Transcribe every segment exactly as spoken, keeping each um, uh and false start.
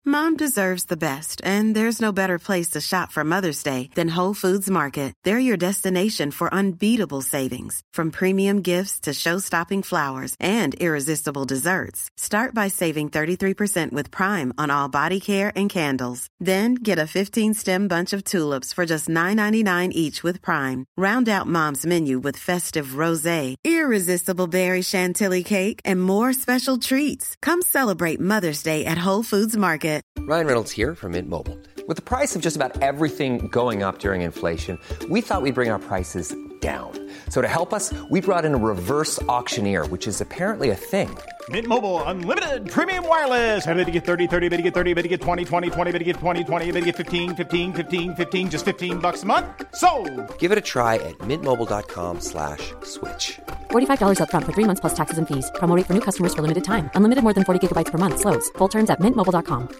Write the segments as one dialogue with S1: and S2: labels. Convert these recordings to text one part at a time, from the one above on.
S1: Mom deserves the best, and there's no better place to shop for Mother's Day than Whole Foods Market. They're your destination for unbeatable savings, from premium gifts to show-stopping flowers and irresistible desserts. Start by saving thirty-three percent with Prime on all body care and candles. Then get a fifteen-stem bunch of tulips for just nine ninety-nine each with Prime. Round out Mom's menu with festive rosé, irresistible berry chantilly cake, and more special treats. Come celebrate Mother's Day at Whole Foods Market.
S2: Ryan Reynolds here from Mint Mobile. With the price of just about everything going up during inflation, we thought we'd bring our prices down. So to help us, we brought in a reverse auctioneer, which is apparently a thing.
S3: Mint Mobile Unlimited Premium Wireless. How to get thirty, thirty, how to get thirty, how to get twenty, twenty, twenty, how to get twenty, twenty, how to get fifteen, fifteen, fifteen, fifteen, just fifteen bucks a month? Sold!
S2: Give it a try at mintmobile.com slash switch.
S4: forty-five dollars up front for three months plus taxes and fees. Promo rate for new customers for limited time. Unlimited more than forty gigabytes per month. Slows full terms at mint mobile dot com.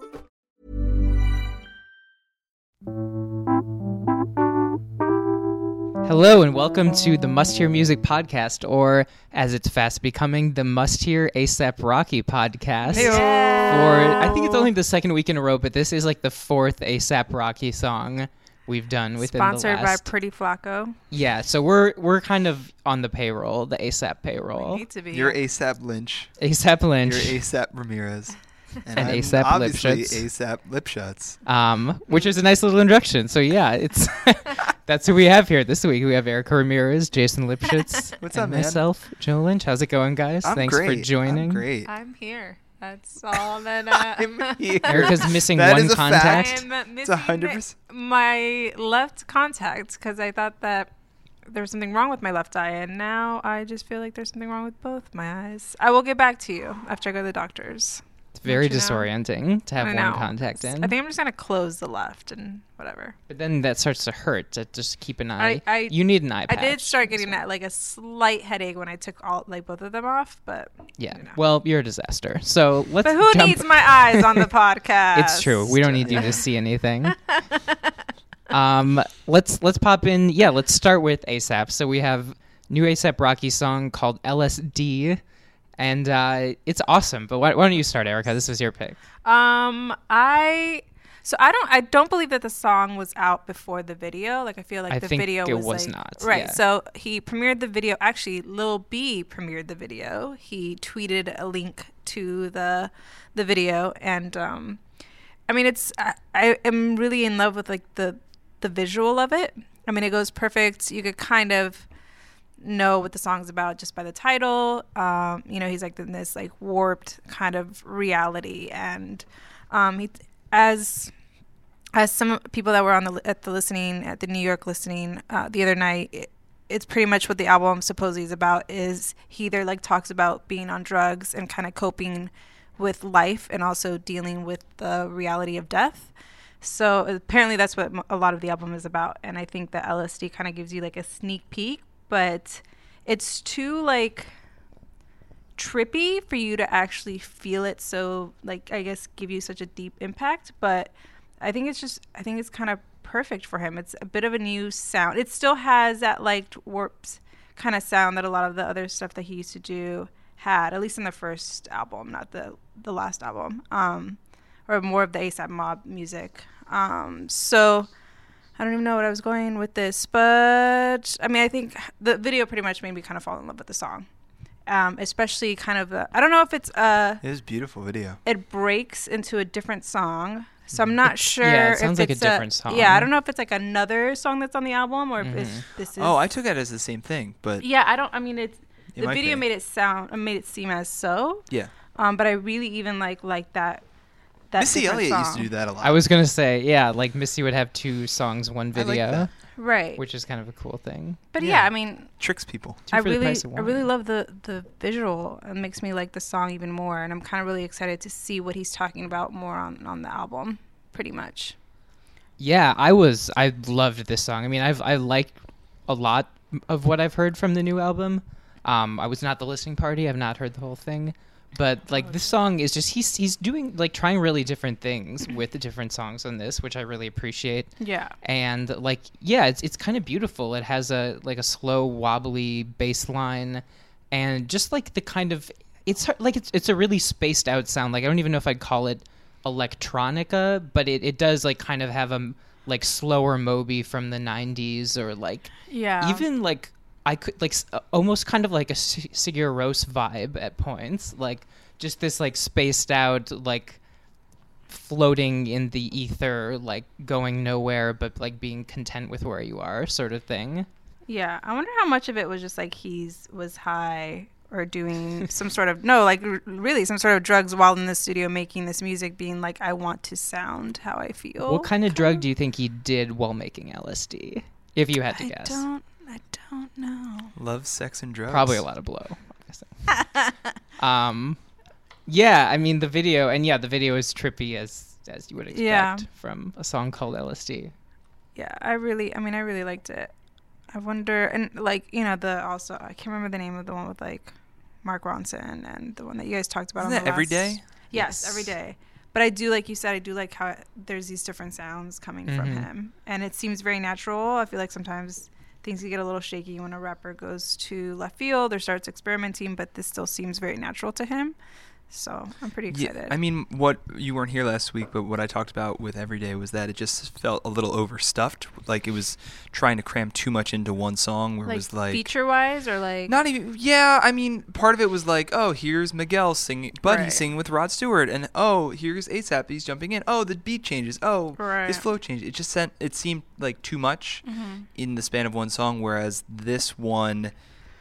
S5: Hello and welcome to the Must Hear Music Podcast, or as it's fast becoming, the Must Hear ASAP Rocky Podcast.
S6: Hey-o.
S5: For I think it's only the second week in a row, but this is like the fourth ASAP Rocky song we've done within
S6: Sponsored
S5: the last.
S6: by Pretty Flacco.
S5: Yeah, so we're we're kind of on the payroll, the ASAP payroll.
S6: We need to be.
S7: You're ASAP Lynch.
S5: ASAP Lynch.
S7: You're ASAP Ramirez. And,
S5: And
S7: I'm
S5: ASAP
S7: obviously
S5: Lipschutz.
S7: ASAP Lipschutz.
S5: Um, which is a nice little introduction. So yeah, it's that's who we have here this week. We have Erica Ramirez, Jason Lipschutz,
S7: What's
S5: and
S7: up, man?
S5: myself, Joe Lynch. How's it going, guys?
S7: I'm
S5: Thanks
S7: great.
S5: for joining.
S7: I'm great.
S6: I'm here. That's all that uh,
S7: I'm here.
S5: Erica's missing
S7: That
S5: one
S7: is a
S5: contact.
S7: fact.
S6: I'm
S7: It's a
S6: missing
S7: hundred percent.
S6: my left contact because I thought that there was something wrong with my left eye, and now I just feel like there's something wrong with both my eyes. I will get back to you after I go to the doctor's.
S5: It's very
S6: Let you know.
S5: disorienting to have
S6: I
S5: one
S6: know.
S5: contact in.
S6: I think I'm just gonna close the left and whatever.
S5: But then that starts to hurt. To just keep an eye.
S6: I, I
S5: you need an eye
S6: I
S5: patch.
S6: did start getting that like a slight headache when I took all like both of them off, but
S5: Yeah.
S6: you know.
S5: Well, you're a disaster. So let's.
S6: But who
S5: jump-
S6: needs my eyes on the podcast?
S5: It's true. We don't need you to see anything. um, let's let's pop in. Yeah, let's start with ASAP. So we have new ASAP Rocky song called L S D, and uh, it's awesome. But why, why don't you start, Erica? This was your pick.
S6: Um, I so I don't I don't believe that the song was out before the video. Like I feel like
S5: I
S6: the
S5: think
S6: video
S5: it
S6: was,
S5: was
S6: like,
S5: not,
S6: right.
S5: yeah.
S6: So he premiered the video. Actually, Lil B premiered the video. He tweeted a link to the the video, and um, I mean it's I, I am really in love with like the the visual of it. I mean it goes perfect. You could kind of know what the song's about just by the title. Um, you know, he's like in this like warped kind of reality, and um, he as as some people that were on the at the listening at the New York listening uh, the other night. It, it's pretty much what the album supposedly is about. Is he either like talks about being on drugs and kind of coping with life, and also dealing with the reality of death. So apparently that's what a lot of the album is about, and I think that L S D kind of gives you like a sneak peek. But it's too like trippy for you to actually feel it, so like I guess give you such a deep impact. But I think it's just I think it's kind of perfect for him. It's a bit of a new sound. It still has that like warped kind of sound that a lot of the other stuff that he used to do had, at least in the first album, not the the last album, um or more of the ASAP Mob music. Um so I don't even know what I was going with this, but I mean, I think the video pretty much made me kind of fall in love with the song, um, especially kind of. A, I don't know if it's uh
S7: It was a beautiful video.
S6: It breaks into a different song, so I'm not sure.
S5: Yeah, it sounds
S6: if
S5: like a
S6: it's
S5: different song.
S6: Yeah, I don't know if it's like another song that's on the album, or
S5: Mhm.
S6: if it's, this is.
S7: Oh, I took it as the same thing, but
S6: Yeah, I don't. I mean, it's
S7: It
S6: the
S7: might
S6: video
S7: be.
S6: made it sound, uh, made it seem as so.
S7: yeah.
S6: Um, but I really even like like that. That
S7: Missy
S6: different
S7: Elliott used to
S6: song.
S7: do that a lot.
S5: I was gonna say, yeah, like Missy would have two songs, one
S7: I like
S5: video,
S7: that.
S6: Right.
S5: which is kind of a cool thing.
S6: But yeah,
S7: Yeah.
S6: I mean,
S7: Tricks people.
S5: Two
S6: I
S5: for the
S6: really,
S5: price of
S6: I really
S5: one.
S6: love the the visual. It makes me like the song even more, and I'm kind of really excited to see what he's talking about more on, on the album. Pretty much.
S5: Yeah, I was. I loved this song. I mean, I've I liked a lot of what I've heard from the new album. Um, I was not the listening party. I've not heard the whole thing, but like this song is just he's he's doing like trying really different things with the different songs on this, which I really appreciate.
S6: Yeah.
S5: And like yeah, it's it's kind of beautiful. It has a like a slow wobbly bass line, and just like the kind of it's like it's it's a really spaced out sound. Like I don't even know if I'd call it electronica, but it, it does like kind of have a like slower Moby from the nineties, or like
S6: Yeah.
S5: even like I could like s- almost kind of like a S- Sigur Rós vibe at points, like just this like spaced out, like floating in the ether, like going nowhere but like being content with where you are, sort of thing.
S6: Yeah, I wonder how much of it was just like he's was high or doing some sort of no, like r- really some sort of drugs while in the studio making this music, being like, I want to sound how I feel.
S5: What kind of drug do you think he did while making L S D, if you had to
S6: I
S5: guess?
S6: don't, I don't know.
S7: Love, sex, and drugs.
S5: Probably a lot of blow. I'm guessing. um, yeah, I mean the video, and yeah, the video is trippy as as you would expect
S6: Yeah.
S5: from a song called L S D.
S6: Yeah, I really, I mean, I really liked it. I wonder, and like, you know, the also, I can't remember the name of the one with like Mark Ronson and the one that you guys talked about.
S7: Isn't
S6: on
S7: that
S6: the
S7: Every
S6: last-
S7: Day?
S6: Yes,
S5: Yes.
S6: Every Day. But I do, like you said, I do like how it, there's these different sounds coming from
S5: Mhm.
S6: him. And it seems very natural. I feel like sometimes things can get a little shaky when a rapper goes to left field or starts experimenting, but this still seems very natural to him. So I'm pretty excited.
S7: Yeah, I mean, what you weren't here last week, but what I talked about with Everyday was that it just felt a little overstuffed. Like it was trying to cram too much into one song, where
S6: like,
S7: it was like
S6: feature wise or like.
S7: not even. Yeah, I mean, part of it was like, oh, here's Miguel singing, but
S6: Right.
S7: he's singing with Rod Stewart, and oh, here's ASAP, he's jumping in. Oh, the beat changes. Oh,
S6: Right.
S7: his flow changes. It just sent. It seemed like too much
S6: Mhm.
S7: in the span of one song, whereas this one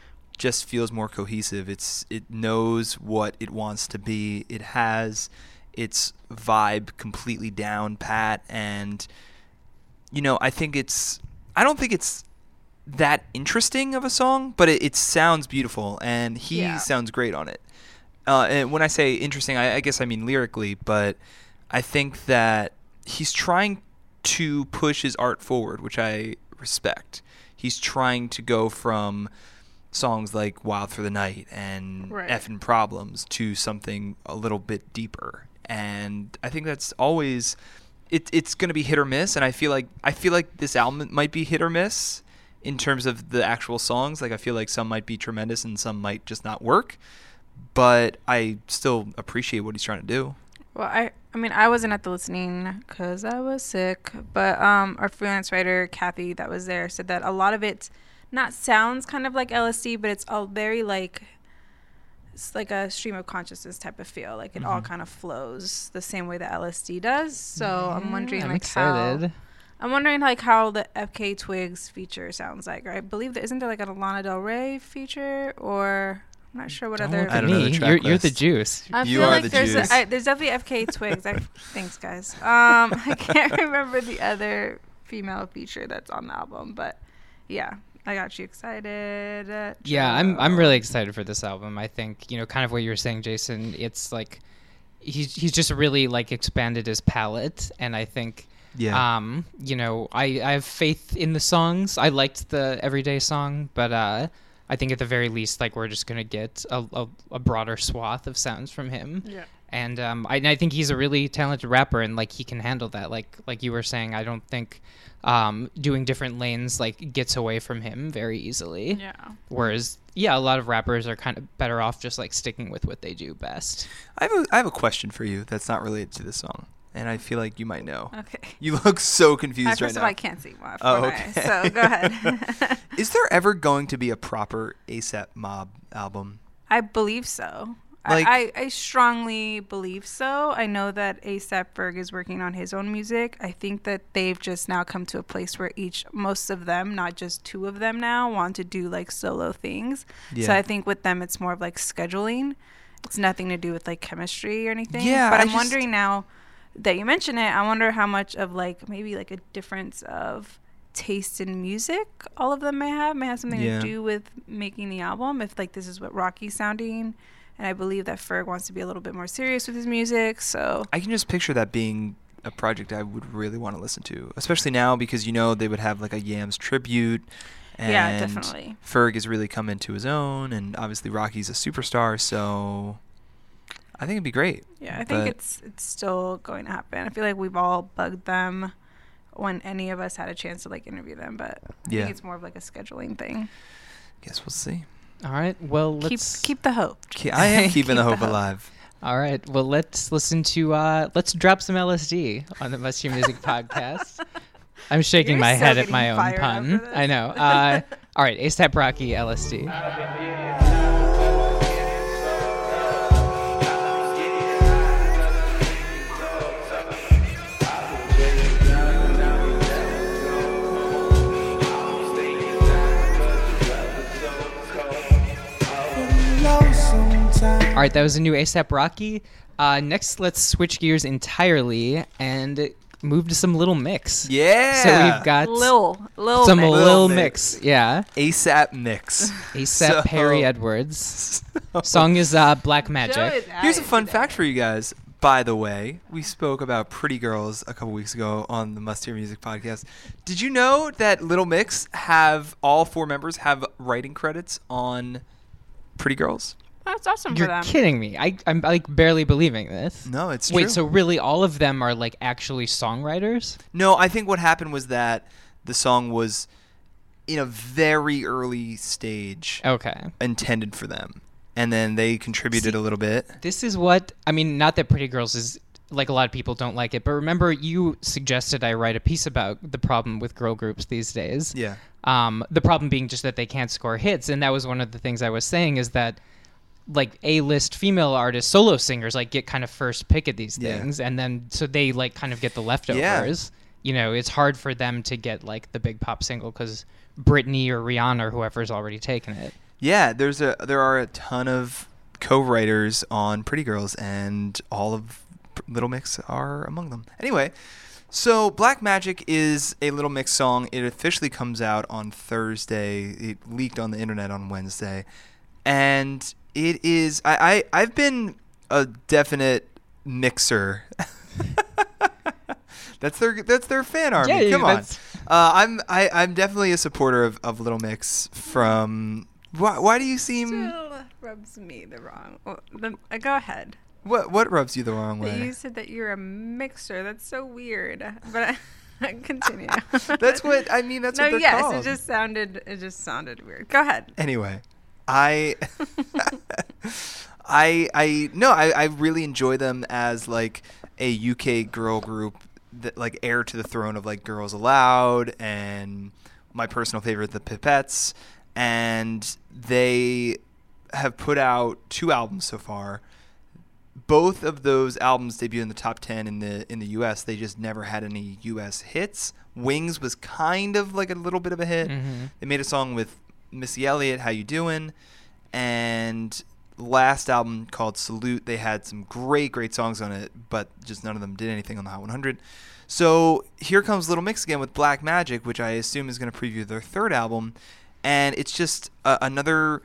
S7: just feels more cohesive. It's it knows what it wants to be. It has its vibe completely down pat, and you know, I think it's I don't think it's that interesting of a song, but it, it sounds beautiful, and he
S6: Yeah.
S7: sounds great on it. Uh, and when I say interesting, I, I guess I mean lyrically, but I think that he's trying to push his art forward, which I respect. He's trying to go from songs like Wild for the Night and
S6: Right.
S7: Effin' Problems to something a little bit deeper. And I think that's always it, it's going to be hit or miss, and I feel like I feel like this album might be hit or miss in terms of the actual songs. Like I feel like some might be tremendous and some might just not work, but I still appreciate what he's trying to do.
S6: Well, I, I mean, I wasn't at the listening because I was sick, but um, our freelance writer, Kathy, that was there, said that a lot of it not sounds kind of like L S D, but it's all very like, it's like a stream of consciousness type of feel. Like it all kind of flows the same way that L S D does. So I'm wondering
S5: I'm
S6: like
S5: excited.
S6: how, I'm wondering like how the F K Twigs feature sounds like. I believe that, isn't there like a Lana Del Rey feature, or I'm not sure what
S5: Don't
S6: other.
S5: look
S7: I
S5: at
S7: don't know
S5: me.
S7: the track
S5: You're, you're the
S7: list.
S5: juice.
S6: I
S7: You
S6: feel
S7: are
S6: like
S7: the
S6: there's
S7: juice.
S6: a, I, there's definitely F K Twigs. I, thanks, guys. Um, I can't remember the other female feature that's on the album, but yeah, I got you excited. Uh,
S5: Yeah, I'm I'm
S6: Joe.
S5: really excited for this album. I think, you know, kind of what you were saying, Jason, it's like he's he's just really like expanded his palette, and I think
S7: Yeah.
S5: um, you know, I, I have faith in the songs. I liked the Everyday song, but uh I think at the very least, like, we're just gonna get a, a, a broader swath of sounds from him.
S6: Yeah.
S5: And um, I, and I think he's a really talented rapper, and like he can handle that. Like like you were saying, I don't think um, doing different lanes like gets away from him very easily.
S6: Yeah.
S5: Whereas, yeah, a lot of rappers are kind of better off just like sticking with what they do best.
S7: I have a I have a question for you that's not related to this song, and I feel like you might know.
S6: Okay.
S7: You look so
S6: I,
S7: confused right
S6: first of
S7: now.
S6: all, I can't see my
S7: Oh,
S6: phone,
S7: okay.
S6: so go ahead.
S7: Is there ever going to be a proper ASAP Mob album?
S6: I believe so.
S7: Like-
S6: I, I, I strongly believe so. I know that A$AP Ferg is working on his own music. I think that they've just now come to a place where each, most of them, not just two of them now, want to do like solo things. So
S7: Yeah.
S6: I think with them, it's more of like scheduling. It's nothing to do with like chemistry or anything.
S7: Yeah,
S6: But
S7: I
S6: I'm
S7: just-
S6: wondering now that you mention it, I wonder how much of like maybe like a difference of taste in music all of them may have, may have something
S7: Yeah.
S6: to do with making the album. If like this is what Rocky's sounding. And I believe that Ferg wants to be a little bit more serious with his music. So
S7: I can just picture that being a project I would really want to listen to, especially now because, you know, they would have like a Yams tribute. And
S6: Yeah, definitely.
S7: Ferg has really come into his own, and obviously Rocky's a superstar, so I think it'd be great.
S6: yeah, I think
S7: But-
S6: it's it's still going to happen. I feel like we've all bugged them when any of us had a chance to like interview them, but I
S7: Yeah.
S6: think it's more of like a scheduling thing.
S7: Guess we'll see.
S5: All right. Well,
S6: Keep
S5: let's
S6: keep the hope.
S7: Ke- I am keeping
S6: Keep
S7: the
S6: the
S7: hope
S6: hope.
S7: alive.
S5: All right. Well, let's listen to uh, let's drop some L S D on the Must Hear Music podcast. I'm shaking
S6: You're
S5: my
S6: so
S5: head at
S6: getting
S5: my own
S6: fired
S5: pun.
S6: up for this.
S5: I know. Uh, all right. A$AP Rocky, L S D. All right, that was a new A$AP Rocky. Uh, next, let's switch gears entirely and move to some Little Mix.
S7: Yeah.
S5: So we've got
S6: Lil, Lil
S5: some
S6: mix.
S5: Lil,
S7: Lil
S5: Mix.
S7: Mix.
S5: Yeah.
S7: A$AP Mix.
S5: A$AP
S7: So-
S5: Perry Edwards. Song is uh, Black Magic.
S7: Here's a fun fact for you guys. By the way, we spoke about Pretty Girls a couple weeks ago on the Must Hear Music podcast. Did you know that Little Mix have all four members have writing credits on Pretty Girls?
S6: That's awesome
S5: You're
S6: for them.
S5: kidding me. I, I'm like barely believing this.
S7: No, it's true.
S5: Wait, so really all of them are like actually songwriters?
S7: No, I think what happened was that the song was in a very early stage
S5: Okay.
S7: intended for them. And then they contributed
S5: See,
S7: a little bit.
S5: This is what, I mean, not that Pretty Girls is, like a lot of people don't like it, but remember you suggested I write a piece about the problem with girl groups these days.
S7: Yeah.
S5: Um, the problem being just that they can't score hits. And that was one of the things I was saying is that like A-list female artists, solo singers, like get kind of first pick at these
S7: Yeah.
S5: things. And then, so they like kind of get the leftovers. You know, it's hard for them to get like the big pop single because Britney or Rihanna or whoever's already taken it.
S7: Yeah, there's a there are a ton of co-writers on Pretty Girls, and all of Little Mix are among them. Anyway, so Black Magic is a Little Mix song. It officially comes out on Thursday. It leaked on the internet on Wednesday, and it is. I, I I've been a definite mixer. That's their that's their fan army.
S5: Yeah,
S7: Come on.
S5: that's-
S7: Uh, I'm I, I'm definitely a supporter of, of Little Mix. From why why do you seem
S6: Still rubs me the wrong. Well, the, uh, go ahead.
S7: what what rubs you the wrong
S6: That
S7: way?
S6: you said that you're a mixer. That's so weird. But I, continue.
S7: That's what I mean. That's
S6: no,
S7: what they're
S6: yes,
S7: called.
S6: it just sounded. It just sounded weird. Go ahead.
S7: Anyway, I I I no I, I really enjoy them as like a U K girl group that like heir to the throne of like Girls Aloud and my personal favorite, the Pipettes, and they have put out two albums so far. Both of those albums debuted in the top ten in the in the U S. They just never had any U S hits. Wings was kind of like a little bit of a hit.
S5: Mm-hmm.
S7: They made a song with Missy Elliott, How You Doing? And last album called Salute, they had some great, great songs on it, but just none of them did anything on the Hot one hundred. So here comes Little Mix again with Black Magic, which I assume is going to preview their third album. And it's just uh, another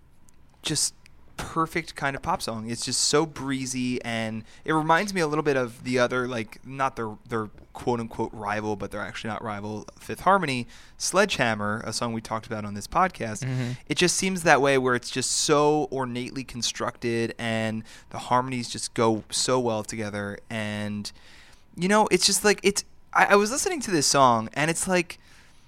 S7: just perfect kind of pop song. It's just so breezy, and it reminds me a little bit of the other, like, not their their quote-unquote rival, but they're actually not rival, Fifth Harmony, Sledgehammer, a song we talked about on this podcast.
S5: Mm-hmm.
S7: It just seems that way, where it's just so ornately constructed, and the harmonies just go so well together. And, you know, it's just like, it's, I, I was listening to this song, and it's like,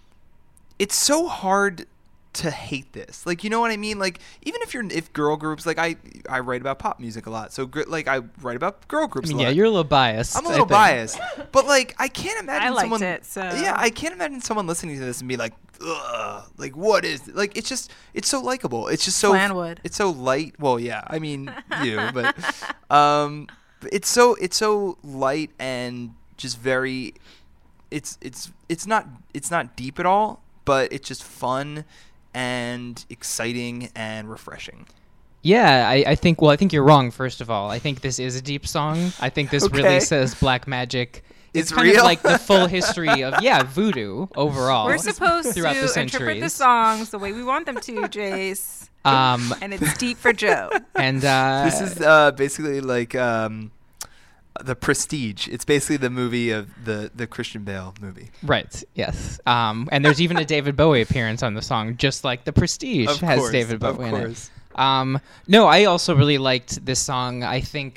S7: it's so hard to hate this. Like, you know what I mean? Like, even if you're, if girl groups, like I, I write about pop music a lot. So gr- like I write about girl
S5: I
S7: groups
S5: mean,
S7: a lot.
S5: yeah, you're a little biased.
S7: I'm a
S5: I
S7: little
S5: think.
S7: biased, but like I can't imagine
S6: I liked
S7: someone.
S6: it, so-
S7: Yeah, I can't imagine someone listening to this and be like, ugh, like what is it? Like it's just it's so likable. It's just so
S6: Flanwood.
S7: It's so light. Well, yeah, I mean you, but um, it's so it's so light and just very. It's it's it's not it's not deep at all, but it's just fun and exciting and refreshing.
S5: Yeah, I, I think. Well, I think you're wrong. First of all, I think this is a deep song. I think this
S7: Okay.
S5: really says black magic.
S7: It's
S5: kind
S7: real?
S5: of like the full history of yeah voodoo overall.
S6: We're supposed to
S5: throughout the
S6: interpret the
S5: centuries.
S6: songs the way we want them to, Jace.
S5: Um,
S6: And it's deep for Joe.
S5: and uh,
S7: This is uh, basically like um, the Prestige. It's basically the movie of the, the Christian Bale movie.
S5: right. Yes. Um, and there's even a David Bowie appearance on the song, just like the Prestige
S7: Of
S5: has
S7: course,
S5: David
S7: of
S5: Bowie in
S7: course.
S5: it. Um, no, I also really liked this song. I think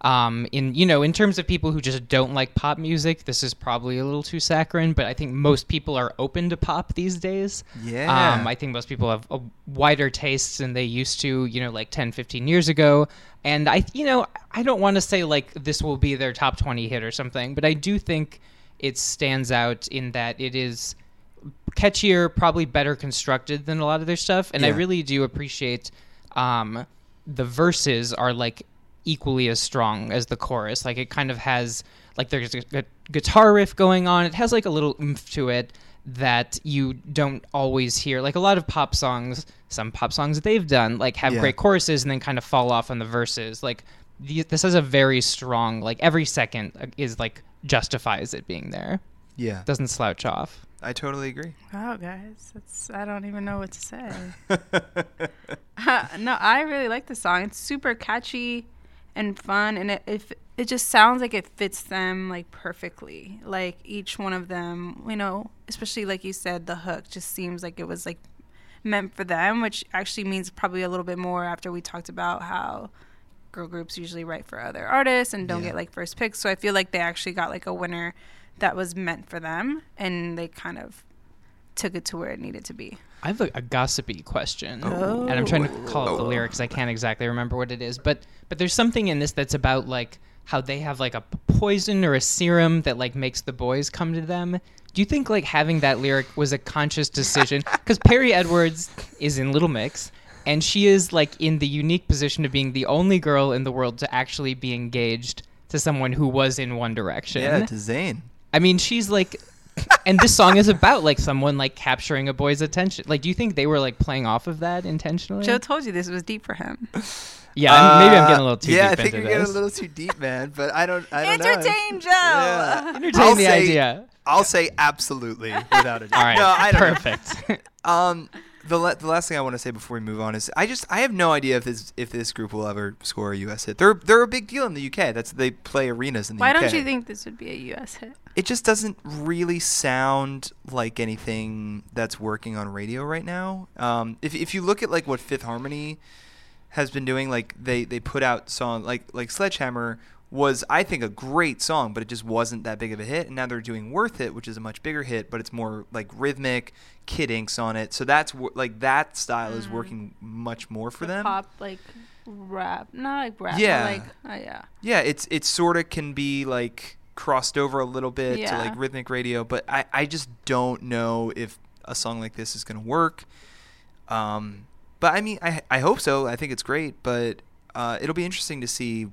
S5: Um, in you know, in terms of people who just don't like pop music, this is probably a little too saccharine. But I think most people are open to pop these days.
S7: Yeah.
S5: Um, I think most people have a wider tastes than they used to, you know, like ten, fifteen years ago. And I, you know, I don't want to say like this will be their top twenty hit or something, but I do think it stands out in that it is catchier, probably better constructed than a lot of their stuff. And
S7: Yeah.
S5: I really do appreciate um, the verses are like equally as strong as the chorus. Like it kind of has like there's a, a guitar riff going on. It has like a little oomph to it that you don't always hear. Like a lot of pop songs, some pop songs that they've done like have
S7: Yeah.
S5: great choruses and then kind of fall off on the verses. Like the, this has a very strong, like every second is like justifies it being there.
S7: Yeah.
S5: Doesn't slouch off.
S7: I totally agree.
S6: Wow, guys, it's I don't even know what to say. uh, no, I really like the song. It's super catchy and fun, and it, it it just sounds like it fits them like perfectly. Like each one of them, you know, especially like you said, the hook just seems like it was like meant for them, which actually means probably a little bit more after we talked about how girl groups usually write for other artists and don't
S7: Yeah.
S6: get like first picks. So I feel like they actually got like a winner that was meant for them, and they kind of took it to where it needed to be.
S5: I have a, a gossipy question,
S6: Oh.
S5: and I'm trying to call up the lyrics. I can't exactly remember what it is, but but there's something in this that's about like how they have like a p- poison or a serum that like makes the boys come to them. Do you think like having that lyric was a conscious decision? Because Perry Edwards is in Little Mix, and she is like in the unique position of being the only girl in the world to actually be engaged to someone who was in One Direction.
S7: Yeah, to Zayn.
S5: I mean, she's like, and this song is about like someone like capturing a boy's attention. Like, do you think they were like playing off of that intentionally?
S6: Joe told you this was deep for him.
S5: Yeah, I'm- maybe I'm getting a little too
S7: Uh, yeah,
S5: deep
S7: I think
S5: into
S7: you're getting
S5: this.
S7: a little too deep, man. But I don't. I don't know.
S6: Entertain Joe.
S7: Yeah.
S5: Entertain
S7: I'll
S5: the
S7: say-
S5: idea.
S7: I'll say absolutely without a doubt.
S5: All right,
S7: No, I don't know.
S5: perfect.
S7: Um, the la- the last thing I want to say before we move on is I just I have no idea if this if this group will ever score a U S hit. They're they're a big deal in the U K. That's they play arenas in the
S6: Why
S7: U K.
S6: don't you think this would be a U S hit?
S7: It just doesn't really sound like anything that's working on radio right now. Um, if if you look at like what Fifth Harmony has been doing, like they, they put out song like like Sledgehammer was I think a great song, but it just wasn't that big of a hit. And now they're doing Worth It, which is a much bigger hit, but it's more like rhythmic, Kid Ink's on it. So that's wh- like that style is working much more for
S6: The
S7: them.
S6: pop, like rap, not like rap.
S7: Yeah.
S6: But like uh, yeah.
S7: Yeah, it's it sort of can be like crossed over a little bit to
S6: Yeah.
S7: like rhythmic radio, but I, I just don't know if a song like this is gonna work. Um, but I mean, I I hope so. I think it's great, but uh, it'll be interesting to see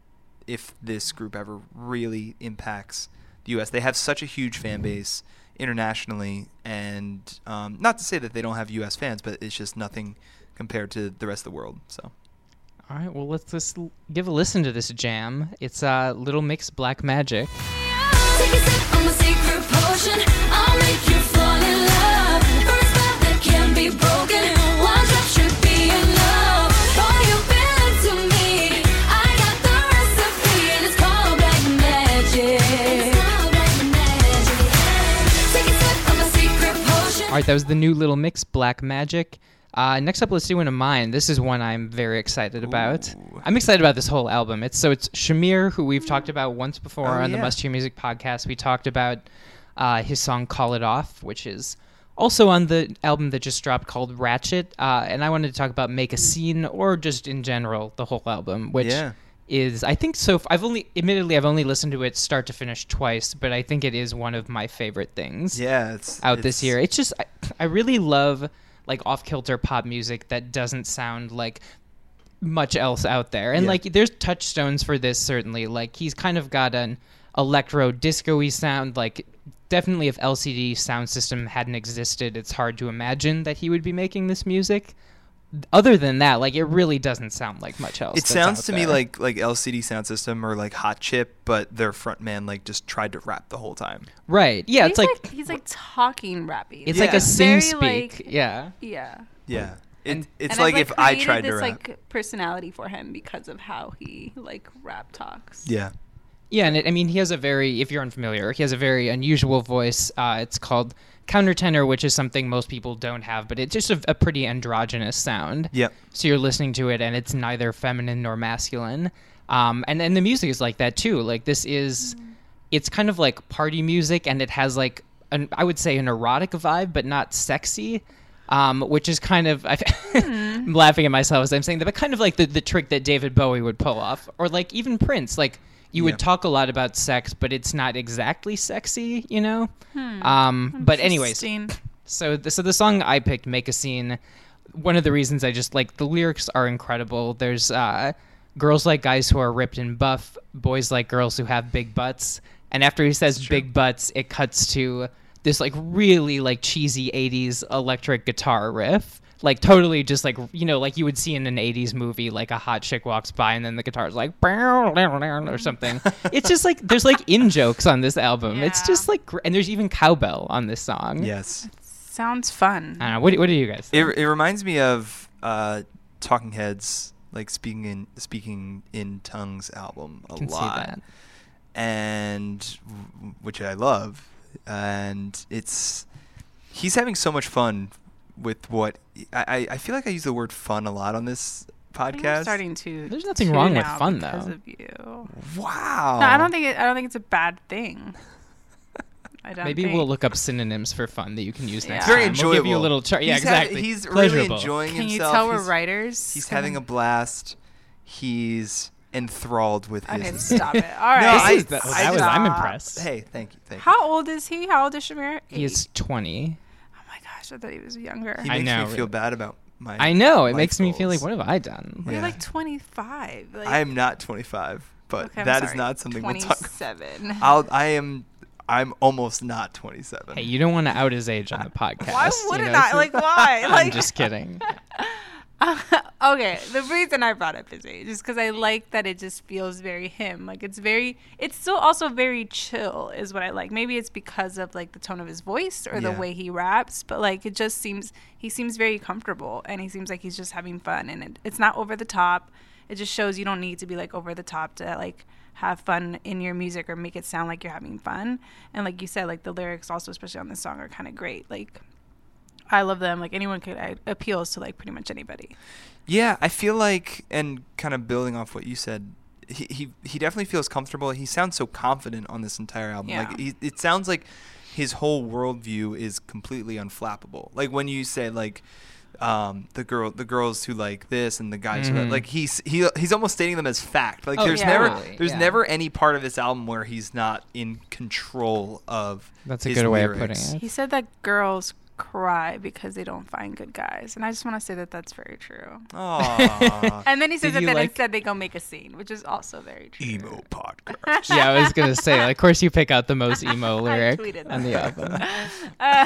S7: if this group ever really impacts the U S. They have such a huge fan base internationally, and um, not to say that they don't have U S fans, but it's just nothing compared to the rest of the world. So.
S5: All right, well, let's just l- give a listen to this jam. It's uh, Little Mix Black Magic.
S8: Take a sip on my secret potion. I'll make you fall in love. First love that can't be broken. One drop should be enough. Boy, you've been to me. I got the recipe, and it's called black magic. It's called black magic. Take a sip on my secret potion.
S5: All right, that was the new Little Mix Black Magic. Uh, next up, let's do One of Mine. This is one I'm very excited about.
S7: Ooh.
S5: I'm excited about this whole album. It's so it's Shamir, who we've talked about once before
S7: Oh,
S5: on the
S7: yeah.
S5: Must Hear Music podcast. We talked about uh, his song "Call It Off," which is also on the album that just dropped called Ratchet. Uh, and I wanted to talk about Make a Scene, or just in general the whole album, which
S7: Yeah.
S5: is I think so. F- I've only, admittedly, I've only listened to it start to finish twice, but I think it is one of my favorite things
S7: Yeah, it's
S5: out this
S7: it's-
S5: year. It's just I, I really love like off-kilter pop music that doesn't sound like much else out there. And
S7: Yeah.
S5: like there's touchstones for this certainly. Like he's kind of got an electro disco-y sound. Like definitely if L C D Sound System hadn't existed, it's hard to imagine that he would be making this music. Other than that, like it really doesn't sound like much else.
S7: It
S5: that's
S7: sounds
S5: out
S7: to me
S5: there.
S7: like like L C D Sound System or like Hot Chip, but their front man like just tried to rap the whole time.
S5: right. Yeah,
S6: he's
S5: it's like,
S6: he's like talking rappy.
S5: it's like
S7: Yeah.
S5: a sing
S6: Very,
S5: speak.
S6: like-
S5: yeah.
S6: yeah.
S7: Yeah, it,
S5: And-
S7: it's
S6: And
S7: like
S6: I've,
S7: if I
S6: created
S7: tried to
S6: this
S7: rap.
S6: like personality for him because of how he like rap talks.
S7: Yeah,
S5: Yeah, and it, I mean, he has a very, if you're unfamiliar, he has a very unusual voice. Uh, it's called countertenor, which is something most people don't have, but it's just a, a pretty androgynous sound.
S7: Yep.
S5: So you're listening to it, and it's neither feminine nor masculine. Um, and and the music is like that too. Like this is, it's kind of like party music, and it has like an, I would say an erotic vibe, but not sexy. Um, which is kind of, I, I'm laughing at myself as I'm saying that, but kind of like the, the trick that David Bowie would pull off, or like even Prince. Like you would
S7: Yeah.
S5: talk a lot about sex, but it's not exactly sexy, you know. Um, but anyways,
S6: Interesting.
S5: so the, so the song I picked, "Make a Scene," one of the reasons I just like the lyrics are incredible. There's uh, girls like guys who are ripped and buff, boys like girls who have big butts. And after he says big butts, it cuts to this like really like cheesy eighties electric guitar riff. Like totally just like, you know, like you would see in an eighties movie, like a hot chick walks by and then the guitar's like or something. It's just like, there's like in jokes on this album. It's
S6: Yeah.
S5: just like, gr- and there's even cowbell on this song.
S7: Yes.
S6: Sounds fun.
S5: I don't know. What, do- what do you guys think?
S7: It, it reminds me of uh, Talking Heads, like speaking in speaking in tongues album a
S5: Can see
S7: lot,
S5: that.
S7: and w- which I love. And it's he's having so much fun with what I I I feel like I use the word fun a lot on this
S6: I think I'm
S7: podcast.
S6: starting to.
S5: There's nothing
S6: tune
S5: wrong with
S6: out
S5: fun,
S6: because
S5: though.
S6: Of you.
S7: Wow.
S6: No, I don't think it, I don't think it's a bad thing. I don't
S5: Maybe
S6: think.
S5: we'll look up synonyms for fun that you can use next
S6: Yeah.
S7: Very
S5: time.
S7: enjoyable.
S5: We'll give you a little chart. Yeah,
S7: He's hav-
S5: exactly.
S7: he's really
S5: Pleasurable.
S7: enjoying
S6: Can you
S7: himself.
S6: tell we're
S7: he's,
S6: writers?
S7: He's having a blast. He's enthralled with his.
S6: Okay, stop it. All right.
S7: No,
S5: This
S7: I-
S5: is the-
S7: I
S5: that was,
S7: just-
S5: I'm
S6: Stop.
S5: impressed.
S7: Hey, thank you, thank you.
S6: How old is he? How old is Shamir?
S5: He is twenty.
S6: Oh my gosh, I thought he was younger.
S7: He
S5: I
S7: makes
S5: know,
S7: me
S5: really.
S7: feel bad about my.
S5: I know. It
S7: life
S5: makes me feel like,
S7: goals.
S5: what have I done?
S6: We're
S7: Yeah.
S6: like twenty-five. Like,
S7: I am not twenty-five, but
S6: okay, I'm
S7: that is
S6: sorry,
S7: not something we'll talk about.
S6: twenty-seven.
S7: I'll, I am. I'm almost not twenty-seven.
S5: Hey, you don't want to out his age on the podcast.
S6: Why
S5: you
S6: wouldn't
S5: know,
S6: I?
S5: so-
S6: Like, why?
S5: I'm
S6: Like,
S5: just kidding.
S6: okay, the reason I brought up his age is because I like that it just feels very him. Like it's very, it's still also very chill, is what I like. Maybe it's because of like the tone of his voice or the
S7: Yeah.
S6: way he raps, but like it just seems he seems very comfortable and he seems like he's just having fun, and it, it's not over the top. It just shows you don't need to be like over the top to like have fun in your music or make it sound like you're having fun. And like you said, like the lyrics also, especially on this song, are kind of great. Like I love them. Like anyone could, it appeals to like pretty much anybody.
S7: Yeah, I feel like, and kind of building off what you said, he he, he definitely feels comfortable. He sounds so confident on this entire album.
S6: Yeah.
S7: Like he, it sounds like his whole worldview is completely unflappable. Like when you say like um, the girl, the girls who like this, and the guys who
S5: Mhm.
S7: like, like he's he he's almost stating them as fact. Like
S5: Oh,
S7: there's
S6: yeah.
S7: never
S5: totally,
S7: there's
S5: yeah.
S7: never any part of this album where he's not in control of.
S5: That's a
S7: his
S5: good way of
S7: lyrics.
S5: putting it.
S6: He said that girls cry because they don't find good guys, and I just want to say that that's very true.
S7: Aw.
S6: And then he says
S5: Did
S6: that
S5: you
S6: then
S5: like-
S6: instead they go make a scene, which is also very true.
S7: Emo podcast.
S5: Yeah, I was gonna say. Like, of course, you pick out the most emo lyric
S6: tweeted
S5: on the
S6: that.
S5: album.
S6: Uh,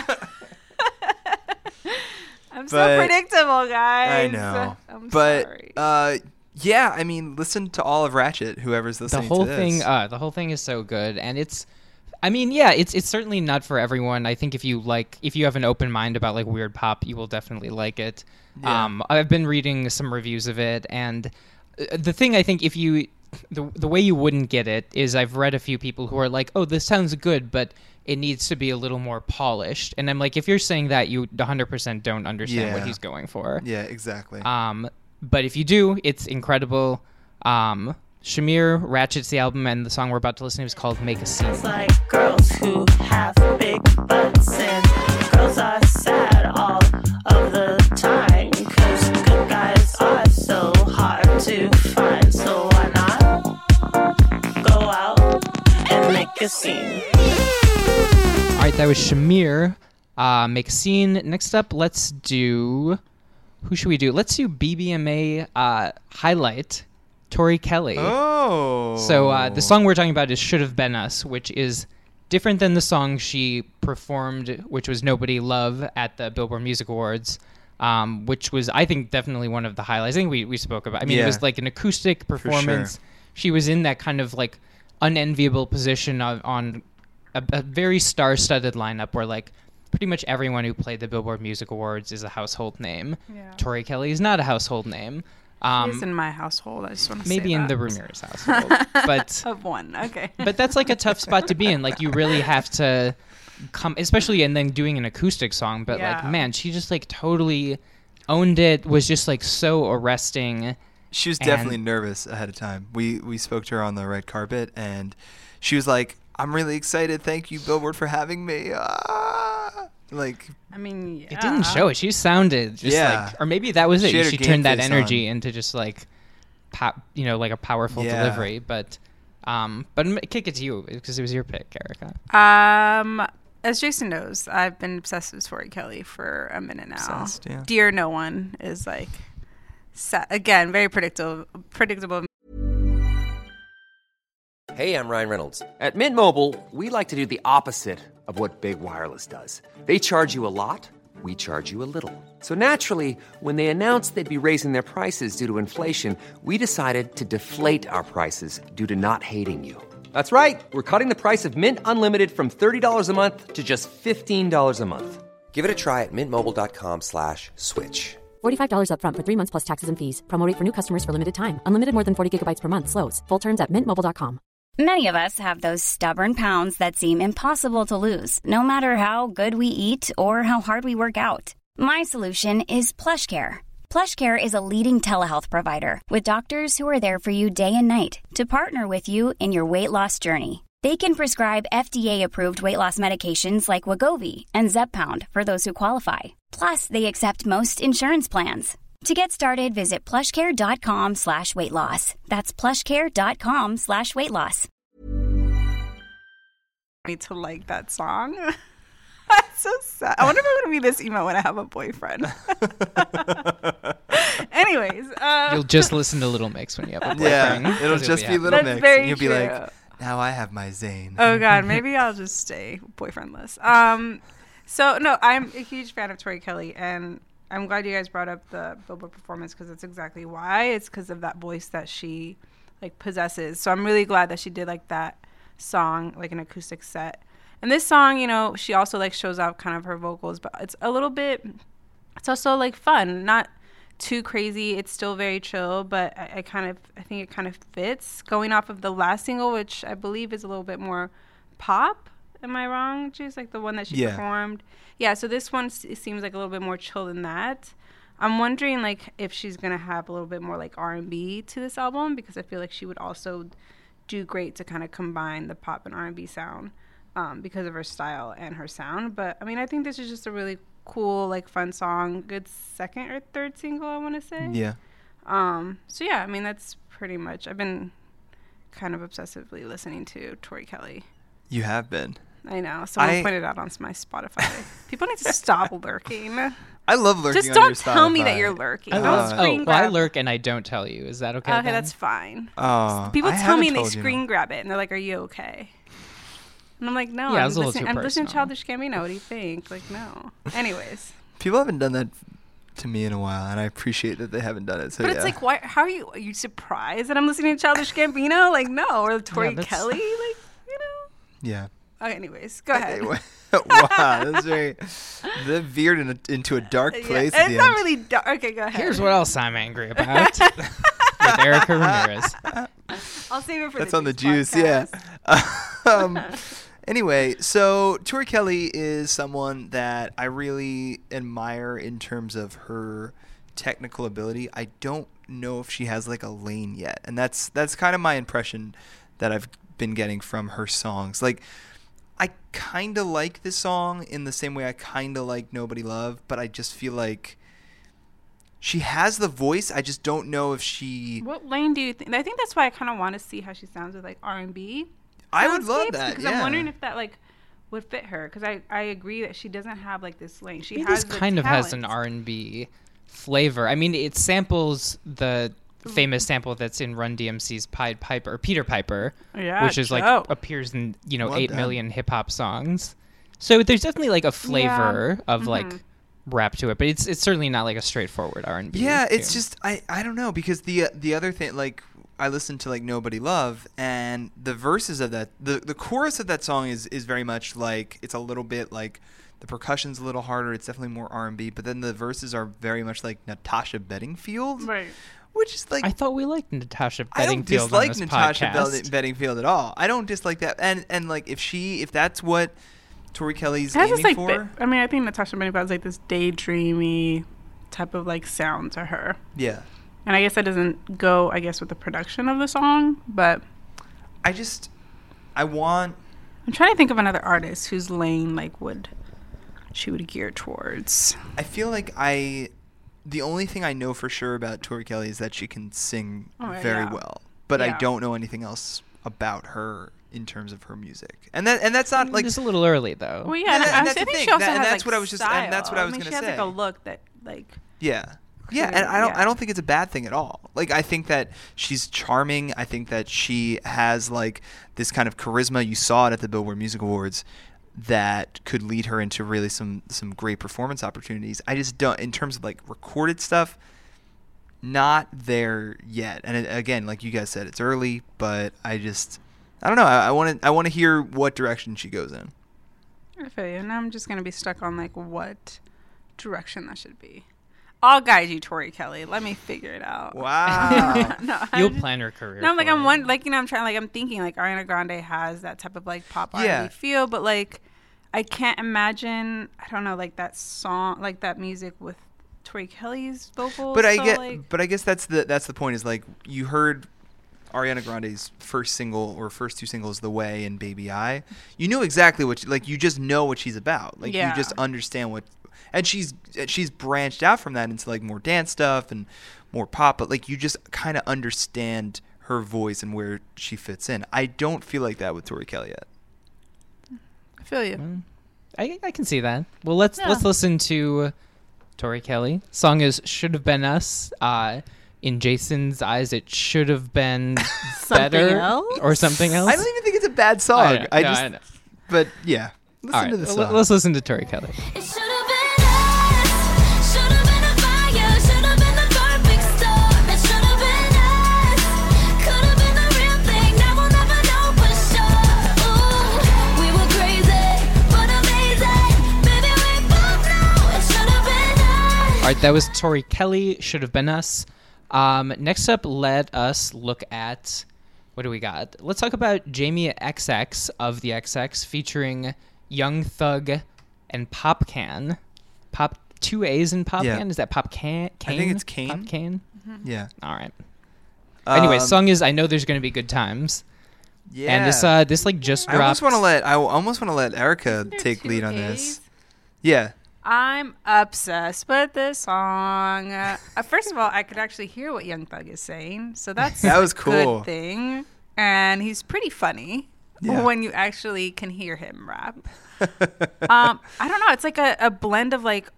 S6: I'm so
S7: But-
S6: predictable, guys.
S7: I know,
S6: I'm
S7: but
S6: sorry.
S7: uh, yeah, I mean, listen to all of Ratchet. Whoever's
S5: The
S7: listening
S5: whole
S7: to this.
S5: thing, uh, the whole thing is so good, and it's. I mean, yeah, it's it's certainly not for everyone. I think if you like, if you have an open mind about like weird pop, you will definitely like it.
S7: Yeah.
S5: Um, I've been reading some reviews of it, and uh, the thing I think if you, the the way you wouldn't get it is I've read a few people who are like, oh, this sounds good, but it needs to be a little more polished. And I'm like, if you're saying that, you one hundred percent don't understand what
S7: Yeah.
S5: he's going for.
S7: Yeah, exactly.
S5: Um, but if you do, it's incredible. Um, Shamir, Ratchet's the album, and the song we're about to listen to is called Make a Scene.
S9: It's like girls who have big butts and girls are sad all of the time because good guys are so hard to find. So why not go out and make a scene?
S5: All right, that was Shamir. Uh, Make a Scene. Next up, let's do... Who should we do? Let's do B B M A uh, highlight, Tori Kelly.
S7: oh.
S5: So uh, the song we're talking about is Should Have Been Us, which is different than the song she performed, which was Nobody Love at the Billboard Music Awards, um, which was, I think, definitely one of the highlights. I think we, we spoke about I mean, it
S7: Yeah.
S5: was like an acoustic
S7: sure.
S5: performance. She was in that kind of like unenviable position of, on a, a very star-studded lineup where like pretty much everyone who played the Billboard Music Awards is a household name.
S6: Yeah.
S5: Tori Kelly is not a household name. Um,
S6: He's in my household. I just want to
S5: maybe
S6: say
S5: in
S6: that.
S5: the Ramirez household, but
S6: Of one. Okay.
S5: but that's like a tough spot to be in. Like you really have to come, especially and then doing an acoustic song. But like,
S6: Yeah.
S5: man, she just like totally owned it. Was just like so arresting,
S7: She was
S5: And-
S7: definitely nervous ahead of time. We we spoke to her on the red carpet, and she was like, "I'm really excited. Thank you, Billboard, for having me." Ah! Like,
S6: I mean, yeah.
S5: It didn't show it. She sounded just
S7: Yeah.
S5: like, or maybe that was it.
S7: She had her
S5: She
S7: game
S5: turned that
S7: face
S5: energy
S7: on.
S5: into just like, pow, you know, like a powerful
S7: Yeah.
S5: delivery. But, um, but m- kick it to you because it was your pick, Erica.
S6: Um, as Jason knows, I've been obsessed with Tori Kelly for a minute now.
S7: Obsessed, yeah.
S6: Dear No One is like, sa- again, very predictable. Predictable.
S2: Hey, I'm Ryan Reynolds. At Mint Mobile, we like to do the opposite of what Big Wireless does. They charge you a lot, we charge you a little. So naturally, when they announced they'd be raising their prices due to inflation, we decided to deflate our prices due to not hating you. That's right. We're cutting the price of Mint Unlimited from thirty dollars a month to just fifteen dollars a month. Give it a try at mintmobile.com slash switch.
S4: forty-five dollars up front for three months plus taxes and fees. Promo rate for new customers for limited time. Unlimited more than forty gigabytes per month. Slows full terms at mint mobile dot com.
S10: Many of us have those stubborn pounds that seem impossible to lose, no matter how good we eat or how hard we work out. My solution is PlushCare. PlushCare is a leading telehealth provider with doctors who are there for you day and night to partner with you in your weight loss journey. They can prescribe F D A-approved weight loss medications like Wegovy and Zepbound for those who qualify. Plus, they accept most insurance plans. To get started, visit plushcare.com slash weight loss. That's plushcare.com slash weight loss.
S6: Me to like that song. That's so sad. I wonder if I'm going to be this emo when I have a boyfriend. Anyways. Uh,
S5: You'll just listen to Little Mix when you have a
S7: yeah,
S5: boyfriend.
S7: it'll
S5: 'cause
S7: just
S5: you'll
S7: be
S5: happy.
S7: Little
S6: That's
S7: Mix.
S6: very
S7: And you'll be
S6: true.
S7: like, now I have my Zayn.
S6: Oh God, maybe I'll just stay boyfriendless. Um, so no, I'm a huge fan of Tori Kelly, and I'm glad you guys brought up the Billboard performance because that's exactly why. It's because of that voice that she like possesses. So I'm really glad that she did like that song, like an acoustic set. And this song, you know, she also like shows out kind of her vocals, but it's a little bit. It's also like fun, not too crazy. It's still very chill, but I, I kind of I think it kind of fits going off of the last single, which I believe is a little bit more pop. Am I wrong? She's like the one that she
S7: Yeah.
S6: performed. Yeah, so this one s- seems like a little bit more chill than that. I'm wondering like if she's gonna have a little bit more like R and B to this album because I feel like she would also do great to kind of combine the pop and R and B sound um, because of her style and her sound. But I mean, I think this is just a really cool, like fun song. Good second or third single, I want to say.
S7: Yeah.
S6: Um. So yeah, I mean that's pretty much. I've been kind of obsessively listening to Tori Kelly.
S7: You have been.
S6: I know. Someone
S7: I-
S6: pointed out on my Spotify. People need to stop lurking.
S7: I love lurking
S6: Just
S7: on
S6: don't
S7: your
S6: tell me that
S7: Spotify.
S6: you're lurking.
S5: I
S6: Don't
S5: love-
S6: screen
S5: oh, well, I
S6: grab.
S5: lurk and I don't tell you. Is that okay?
S6: Okay,
S5: then?
S6: that's fine.
S7: Oh,
S6: People
S7: I
S6: tell me and
S7: haven't
S6: they
S7: told you.
S6: screen grab it and they're like, "Are you okay?" And I'm like, "No,
S5: Yeah, it
S6: I'm,
S5: was a little
S6: listening,
S5: too
S6: I'm listening to
S5: personal.
S6: Childish Gambino. What do you think?" Like, no. Anyways,
S7: People haven't done that to me in a while, and I appreciate that they haven't done it. So
S6: but
S7: yeah.
S6: it's like, why? How are you? Are you surprised that I'm listening to Childish Gambino? Like, no, or Tori
S5: that's-
S6: Kelly? Like, you know.
S7: yeah.
S6: Oh, anyways, go ahead.
S7: wow, that's very. That veered in a, into a dark
S6: Yeah,
S7: place
S6: it's
S7: at the
S6: not
S7: end.
S6: really dark. Okay, go ahead.
S5: Here's what else I'm angry about. With Erica Ramirez.
S6: I'll save it for
S7: That's
S6: the
S7: on the
S6: Juice
S7: juice, yeah.
S6: podcast.
S7: um, anyway, so Tori Kelly is someone that I really admire in terms of her technical ability. I don't know if she has like a lane yet, and that's that's kind of my impression that I've been getting from her songs. Like, I kind of like this song in the same way I kind of like Nobody Love, but I just feel like she has the voice. I just don't know if she.
S6: What lane do you think? I think that's why I kind of want to see how she sounds with like R and B.
S7: I would love
S6: soundscapes,
S7: that.
S6: because
S7: yeah.
S6: I'm wondering if that like would fit her. Because I, I agree that she doesn't have like this lane. She
S5: I mean,
S6: has
S5: this
S6: the
S5: kind of has an
S6: talent.
S5: R and B flavor. I mean, it samples the famous sample that's in Run D M C's Pied Piper, Peter Piper,
S6: Yeah,
S5: which is like
S6: Joe.
S5: appears in you know
S7: Love
S5: eight
S7: that.
S5: million hip hop songs. So there's definitely like a flavor of like rap to it, but it's it's certainly not like a straightforward R and B.
S7: Yeah, it's
S5: tune.
S7: just I, I don't know because the uh, the other thing like I listened to like Nobody Love and the verses of that the the chorus of that song is is very much like it's a little bit like the percussion's a little harder. It's definitely more R and B, but then the verses are very much like Natasha Bedingfield,
S6: Right.
S7: which is like
S5: I thought we liked Natasha
S7: I don't
S5: Bedingfield on
S7: dislike
S5: this
S7: Natasha
S5: podcast.
S7: Bed- Bedingfield at all. I don't dislike that, and and like if she if that's what Tori Kelly's
S6: It has
S7: aiming
S6: this, like,
S7: for,
S6: bit- I mean, I think Natasha Bedingfield has like this daydreamy type of like sound to her.
S7: yeah.
S11: And I guess that doesn't go, I guess, with the production of the song, but
S7: I just, I want.
S11: I'm trying to think of another artist whose lane like would she would gear towards.
S7: I feel like I, the only thing I know for sure about Tori Kelly is that she can sing
S11: Oh,
S7: very
S11: yeah.
S7: well, but I
S11: Yeah.
S7: don't know anything else about her in terms of her music. And that and that's not like
S5: It's a little early though.
S11: Well, yeah,
S7: And
S11: and
S7: that- and
S11: I,
S7: that's
S11: I
S7: the
S11: think
S7: thing.
S11: she also
S7: That- and
S11: has
S7: that's
S11: like
S7: what I was just- and that's what I
S11: style.
S7: was
S11: mean,
S7: gonna
S11: she has like
S7: say.
S11: a look that like
S7: yeah. Yeah, and I don't
S11: Yeah.
S7: I don't think it's a bad thing at all. Like I think that she's charming. I think that she has like this kind of charisma. You saw it at the Billboard Music Awards that could lead her into really some some great performance opportunities. I just don't in terms of like recorded stuff not there yet. And it, again, like you guys said, it's early, but I just I don't know. I want to I want to hear what direction she goes in.
S11: I feel you. And I'm just gonna be stuck on like what direction that should be. I'll guide you, Tori Kelly. Let me figure it out.
S7: Wow.
S11: no,
S5: You'll
S11: I'm just-
S5: plan her career.
S11: No, I'm like
S5: for
S11: I'm
S5: it.
S11: one like you know I'm trying like I'm thinking like Ariana Grande has that type of like pop R
S7: Yeah.
S11: and B feel, but like I can't imagine I don't know like that song like that music with Tori Kelly's vocals.
S7: But I
S11: so,
S7: get,
S11: like,
S7: but I guess that's the that's the point. Is like you heard Ariana Grande's first single or first two singles, "The Way" and "Baby I." You knew exactly what, she, like you just know what she's about. Like
S11: Yeah.
S7: you just understand what, and she's she's branched out from that into like more dance stuff and more pop. But like you just kind of understand her voice and where she fits in. I don't feel like that with Tori Kelly yet.
S11: I feel you.
S5: I, I can see that. Well, let's
S11: Yeah.
S5: let's listen to Tori Kelly. Song is "Should Have Been Us." Uh, in Jason's eyes, it should have been
S11: Something
S5: better
S11: else?
S5: or something else.
S7: I don't even think it's a bad
S5: I
S7: song.
S5: know,
S7: I,
S5: no,
S7: just,
S5: I know.
S7: but yeah, listen
S5: All right,
S7: to the
S5: l-
S7: song.
S5: let's listen to Tori Kelly.
S8: It should have been us. Should have been a fire. Should have been the perfect storm. It should have been us. Could have been the real thing. Now we'll never know for sure. Ooh, we were crazy, but amazing. Baby, we both know it should have been us.
S5: All right, that was Tori Kelly. Should have been us. Um, next up, let us look at what do we got? Let's talk about Jamie X X of the X X featuring Young Thug and Popcan. Pop two A's in Popcan.
S7: Yeah.
S5: Is that Popcan?
S7: I think it's Kane.
S5: Popcan.
S7: yeah.
S5: All right. Anyway,
S7: Um,
S5: song is "I Know There's Gonna Be Good Times,"
S7: Yeah.
S5: and this uh this like just
S7: I
S5: dropped.
S7: almost want to let I almost want to let Erica
S11: there
S7: take
S11: two
S7: lead on
S11: A's?
S7: this. Yeah.
S11: I'm obsessed with this song. Uh, uh, first of all, I could actually hear what Young Thug is saying, so that's
S7: That was
S11: a
S7: cool.
S11: good thing. And he's pretty funny
S7: Yeah.
S11: when you actually can hear him rap. um, I don't know. It's like a, a blend of like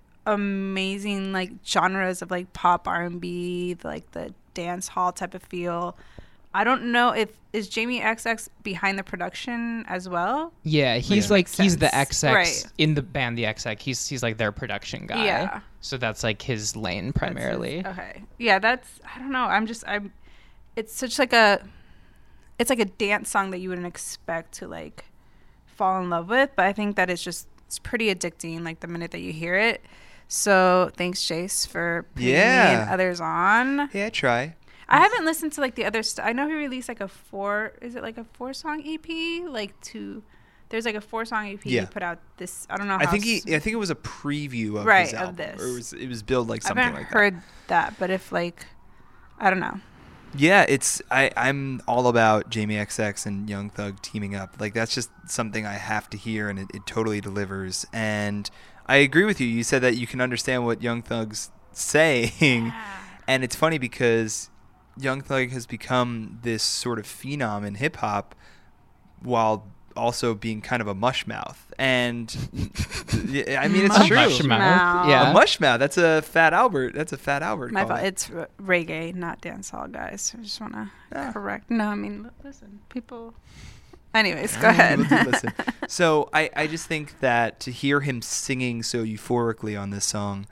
S11: amazing like genres of like pop R and B, like the dance hall type of feel. I don't know if is Jamie X X behind the production as well.
S5: Yeah, he's
S11: Which
S5: like
S11: makes
S5: he's the
S11: sense.
S5: X X
S11: Right.
S5: in the band. The X X. He's he's like their production guy.
S11: Yeah.
S5: So that's like his lane
S11: That's his-
S5: primarily.
S11: okay. Yeah, that's I don't know. I'm just I'm it's such like a it's like a dance song that you wouldn't expect to like fall in love with, but I think that it's just it's pretty addicting like the minute that you hear it. So thanks Jace for putting me
S7: Yeah.
S11: and others on.
S7: Yeah, I try.
S11: I haven't listened to like the other stuff. I know he released like a four is it like a four song E P? Like two there's like a four song E P
S7: Yeah.
S11: he put out this I don't know
S7: I
S11: how
S7: think he
S11: s-
S7: I think it was a preview of
S11: Right,
S7: his
S11: of
S7: album.
S11: this.
S7: Or it was it was billed like
S11: I
S7: something
S11: haven't
S7: like
S11: heard that, but if like I don't know.
S7: that. Yeah, it's I I'm all about Jamie X X and Young Thug teaming up. Like that's just something I have to hear, and it, it totally delivers. And I agree with you. You said that you can understand what Young Thug's saying. And it's funny because Young Thug has become this sort of phenom in hip hop while also being kind of a mush mouth. And yeah, I mean, it's
S11: Mush
S7: true.
S5: Mush mouth,
S11: mouth.
S5: yeah.
S7: A mush mouth. That's a Fat Albert. That's a Fat Albert.
S11: My
S7: call
S11: fault.
S7: it.
S11: It's r- reggae, not dancehall, guys. I just want to
S7: Ah.
S11: correct. No, I mean, l- listen, people. Anyways, go ahead.
S7: People do listen. So I, I just think that to hear him singing so euphorically on this song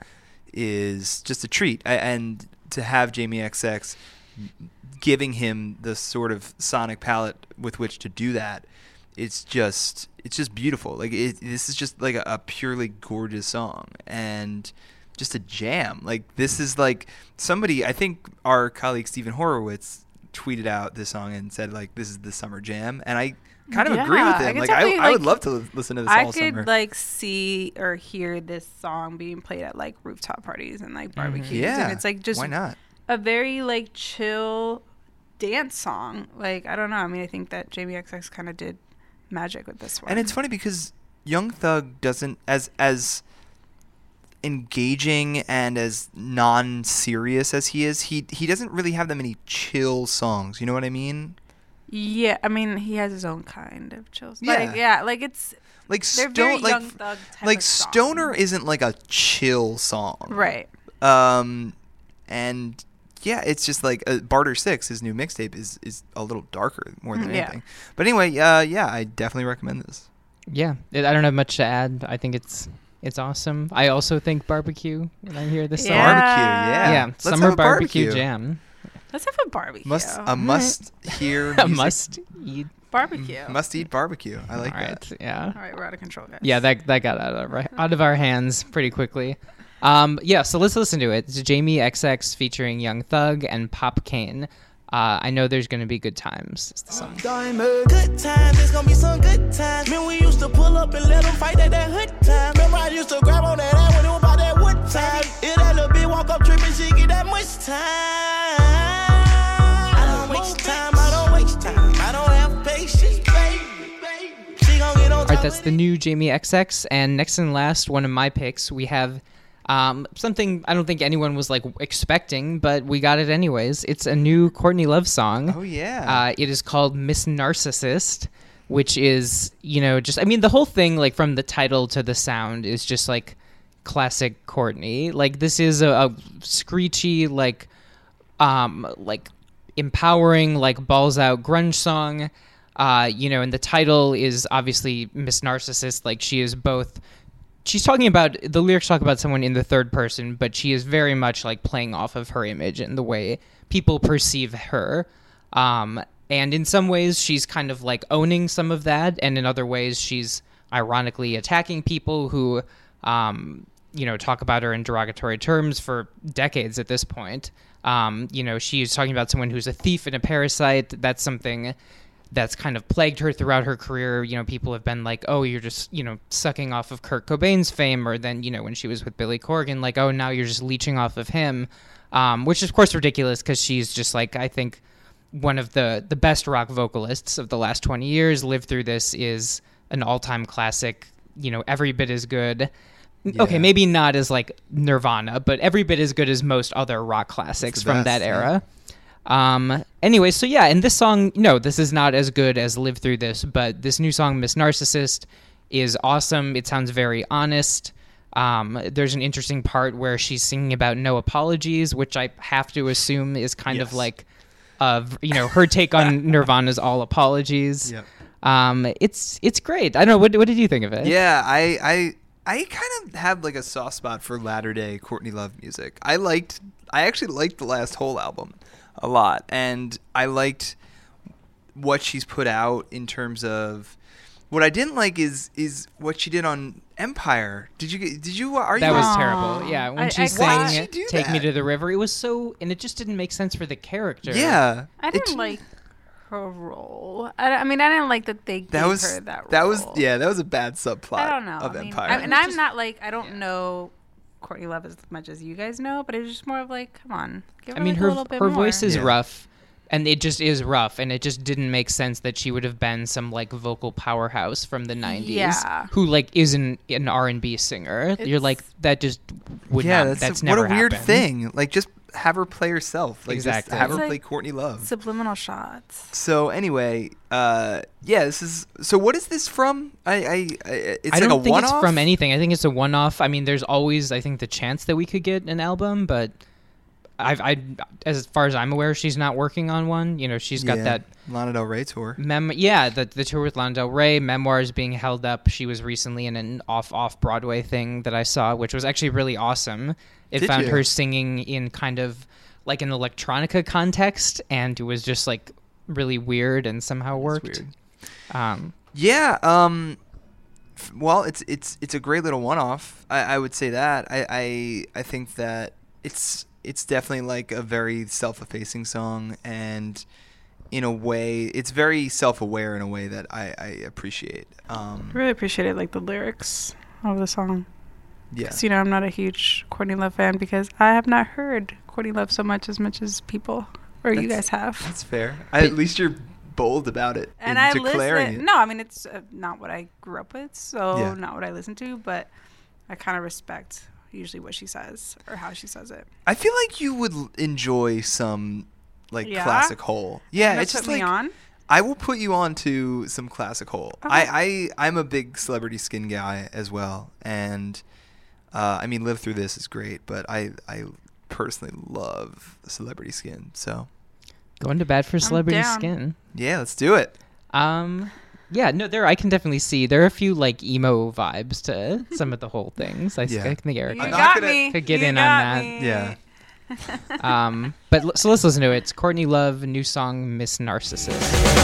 S7: is just a treat. I, and to have Jamie X X giving him the sort of sonic palette with which to do that, it's just it's just beautiful. Like it, this is just like a, a purely gorgeous song and just a jam. Like this is like somebody. I think our colleague Stephen Horowitz tweeted out this song and said like this is the summer jam, and I kind of agree with
S11: Yeah, I
S7: him.
S11: could
S7: Like I,
S11: definitely,
S7: I would
S11: like-
S7: love to li- listen to this
S11: I
S7: all
S11: could
S7: summer.
S11: like see or hear this song being played at like rooftop parties and like barbecues.
S7: Yeah,
S11: And it's like just
S7: why not?
S11: a very like chill dance song. Like I don't know. I mean, I think that Jamie X X kind of did magic with this one.
S7: And it's funny because Young Thug doesn't as as engaging and as non-serious as he is. He he doesn't really have that many chill songs. You know what I mean?
S11: Yeah, I mean he has his own kind of chill.
S7: Yeah.
S11: Like, yeah, like it's
S7: like
S11: they're
S7: Stone
S11: very
S7: like
S11: Young Thug type
S7: like
S11: of song.
S7: Stoner isn't like a chill song,
S11: Right.
S7: Um, and yeah, it's just like uh, Barter Six, his new mixtape, is is a little darker more than
S11: Mm, yeah.
S7: anything. But anyway, uh, yeah, I definitely recommend this.
S5: Yeah, it, I don't have much to add. I think it's it's awesome. I also think barbecue when I hear this
S11: Yeah.
S5: song.
S7: Barbecue, yeah,
S5: Yeah,
S7: Let's
S5: summer
S7: have a
S5: barbecue,
S7: barbecue.
S5: jam.
S11: Let's have a barbecue.
S7: Must a must hear
S5: A
S7: music.
S5: must eat.
S11: barbecue.
S7: Must eat barbecue. I like
S5: All right,
S7: that.
S5: yeah.
S11: All right, we're out of control, guys.
S5: Yeah, that that got out of our, out of our hands pretty quickly. Um, yeah, so let's listen to it. It's Jamie X X featuring Young Thug and Pop Kane. Uh, I know there's gonna be good times. It's the song.
S12: Good times, it's gonna be some good times. Man, we used to pull up and let them fight at that hood time. Remember, I used to grab on that ass when it was about that wood time. If that little bitch walk up tripping, she get that much time. I don't waste time, I don't waste time. I don't have patience, baby. She gon' get on
S5: All right, that's the new Jamie X X. And next and last, one of my picks, we have um, something I don't think anyone was like expecting, but we got it anyways. It's a new Courtney Love song.
S7: Oh yeah.
S5: Uh, it is called Miss Narcissist, which is, you know, just, I mean, the whole thing, like from the title to the sound, is just like classic Courtney. Like this is a, a screechy, like, um, like empowering, like balls out grunge song. Uh, you know, and the title is obviously Miss Narcissist. Like she is both. She's talking about, the lyrics talk about someone in the third person, but she is very much like playing off of her image and the way people perceive her. Um, and in some ways, she's kind of like owning some of that, and in other ways, she's ironically attacking people who, um, you know, talk about her in derogatory terms for decades at this point. Um, you know, she's talking about someone who's a thief and a parasite. That's something that's kind of plagued her throughout her career. You know, people have been like, oh, you're just, you know, sucking off of Kurt Cobain's fame, or then, you know, when she was with Billy Corgan, like, oh, now you're just leeching off of him, um, which is, of course, ridiculous because she's just, like, I think one of the, the best rock vocalists of the last twenty years. Live Through This is an all-time classic, you know, every bit as good.
S7: Yeah.
S5: Okay, maybe not as, like, Nirvana, but every bit as good as most other rock classics
S7: the
S5: from
S7: best,
S5: that
S7: yeah.
S5: era. Um, anyway, so yeah, and this song, no, this is not as good as Live Through This, but this new song, Miss Narcissist, is awesome. It sounds very honest. Um, there's an interesting part where she's singing about no apologies, which I have to assume is kind
S7: Yes.
S5: of like, of you know, her take on Nirvana's All Apologies.
S7: Yep.
S5: Um, it's it's great. I don't know. What, what did you think of it?
S7: Yeah, I, I I kind of have like a soft spot for latter day Courtney Love music. I liked, I actually liked the last whole album a lot, and I liked what she's put out in terms of. What I didn't like is is what she did on Empire. Did you get- did you are
S5: That
S7: you
S5: was
S11: Aw.
S5: terrible. Yeah, when
S11: I-
S5: she
S11: I-
S7: Why
S5: sang
S7: did she do
S5: "Take Me
S7: that?
S5: to the River," it was so, and it just didn't make sense for the character.
S7: Yeah,
S11: I didn't
S7: it-
S11: like her role. I, I mean, I didn't like that they
S7: that
S11: gave
S7: was
S11: her that role.
S7: that was yeah that was a bad subplot.
S11: I don't know.
S7: of
S11: I mean,
S7: Empire.
S11: I, and I'm not like I don't know Courtney Love as much as you guys know, but it's just more of like, come on, give her
S5: I mean,
S11: like
S5: her
S11: a little bit
S5: her
S11: more.
S5: voice is
S7: Yeah.
S5: rough, and it just is rough, and it just didn't make sense that she would have been some like vocal powerhouse from the nineties,
S11: Yeah.
S5: who like isn't an R and B singer. You're like, that just would
S7: yeah,
S5: not.
S7: that's,
S5: That's,
S7: a,
S5: never
S7: what a weird
S5: happened.
S7: thing. Like just have her play herself. Like
S5: Exactly.
S7: just have her
S11: It's
S7: play
S11: like
S7: Courtney Love.
S11: Subliminal shots.
S7: So anyway, uh, yeah, this is. So what is this from? I, I, I it's
S5: I
S7: like
S5: don't
S7: a
S5: think
S7: one-off.
S5: it's from anything. I think it's a one-off. I mean, there's always, I think, the chance that we could get an album, but I've, I, as far as I'm aware, she's not working on one. You know, she's got
S7: Yeah,
S5: that
S7: Lana Del Rey tour.
S5: Mem- yeah, the the tour with Lana Del Rey, Memoirs being held up. She was recently in an off off Broadway thing that I saw, which was actually really awesome. It
S7: Did
S5: found
S7: you?
S5: her singing in kind of like an electronica context, and it was just like really weird and somehow worked.
S7: weird.
S5: Um,
S7: Yeah. Um. f- Well, it's it's it's a great little one-off. I, I would say that. I, I I think that it's it's definitely like a very self-effacing song, and in a way, it's very self-aware in a way that I, I appreciate. Um,
S11: I really appreciated like the lyrics of the song.
S7: Yeah.
S11: Because, you know, I'm not a huge Courtney Love fan because I have not heard Courtney Love so much as much as people or you
S7: That's-
S11: guys have.
S7: That's fair. I, at least you're bold about it
S11: And
S7: and
S11: I
S7: declaring
S11: listen.
S7: it.
S11: No, I mean, it's uh, not what I grew up with, so
S7: Yeah.
S11: not what I listen to, but I kind of respect usually what she says or how she says it.
S7: I feel like you would l- enjoy some like
S11: Yeah?
S7: classic Hole. Yeah,
S11: Gonna
S7: it's just
S11: put me
S7: like
S11: on?
S7: I will put you on to some classic Hole.
S11: Okay.
S7: I, I I'm a big Celebrity Skin guy as well, and uh, I mean, Live Through This is great, but I I personally love Celebrity Skin. So
S5: Going to bat for Celebrity
S11: down.
S5: Skin.
S7: yeah, let's do it.
S5: Um, yeah, no, there I can definitely see there are a few like emo vibes to some of the whole things. I, s-
S7: Yeah.
S5: I think Eric
S11: You
S7: I'm
S5: could-
S7: not
S11: got
S7: gonna-
S11: me.
S5: could get
S11: You
S5: in on
S11: got
S5: that.
S11: me.
S7: Yeah.
S5: um, but l- so let's listen to it. It's Courtney Love, new song Miss Narcissist.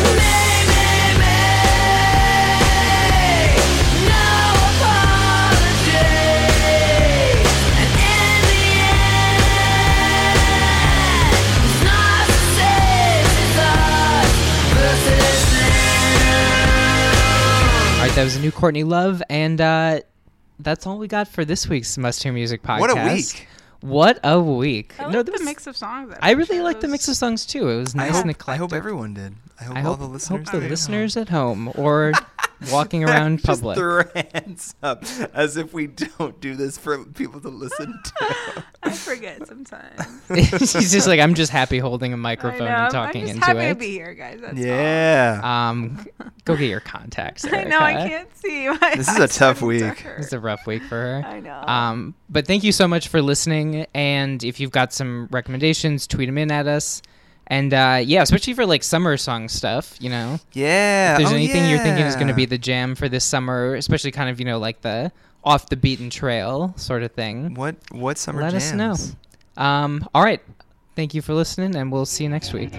S5: All right, that was a new Courtney Love, and uh, that's all we got for this week's Must Hear Music podcast.
S7: What a week.
S5: What a week!
S11: I like
S5: no,
S11: the
S5: this-
S11: mix of songs. that
S5: I
S11: we
S5: really liked the
S11: chose.
S5: mix of songs too. It was
S7: I
S5: nice
S7: hope,
S5: and
S7: I
S5: eclectic.
S7: hope everyone did. I hope
S5: I
S7: all
S5: hope,
S7: the listeners
S5: hope the
S7: did.
S5: listeners at home or walking around
S7: Just
S5: public.
S7: threw her hands up as if we don't do this for people to listen to.
S11: I forget sometimes.
S5: She's just like, I'm just happy holding a
S11: I
S5: microphone
S11: know.
S5: and talking
S11: I'm just
S5: into
S11: happy
S5: it.
S11: to be here, guys. That's
S7: Yeah.
S5: Um, go get your contacts.
S11: all. I know. I
S5: Erica.
S11: can't see. My
S7: This is a
S11: eyes
S7: tough
S11: starting to
S7: week.
S11: hurt.
S5: It's a rough week for her.
S11: I know.
S5: Um, but thank you so much for listening. And if you've got some recommendations, tweet them in at us. And uh, yeah, especially for like summer song stuff, you know.
S7: Yeah.
S5: If there's
S7: oh,
S5: anything you're thinking is going to
S7: yeah.
S5: be the jam for this summer, especially kind of, you know, like the off the beaten trail sort of thing,
S7: What what summer
S5: let us know.
S7: jams?
S5: Um, all right. Thank you for listening, and we'll see you next week.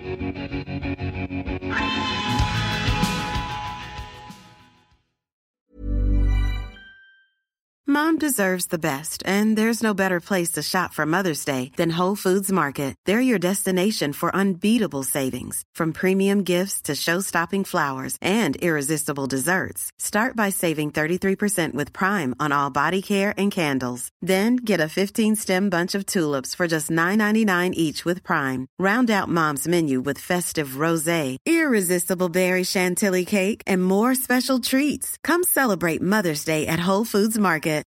S1: Mom deserves the best, and there's no better place to shop for Mother's Day than Whole Foods Market. They're your destination for unbeatable savings, from premium gifts to show-stopping flowers and irresistible desserts. Start by saving thirty-three percent with Prime on all body care and candles. Then get a fifteen-stem bunch of tulips for just nine ninety-nine each with Prime. Round out Mom's menu with festive rosé, irresistible berry chantilly cake, and more special treats. Come celebrate Mother's Day at Whole Foods Market.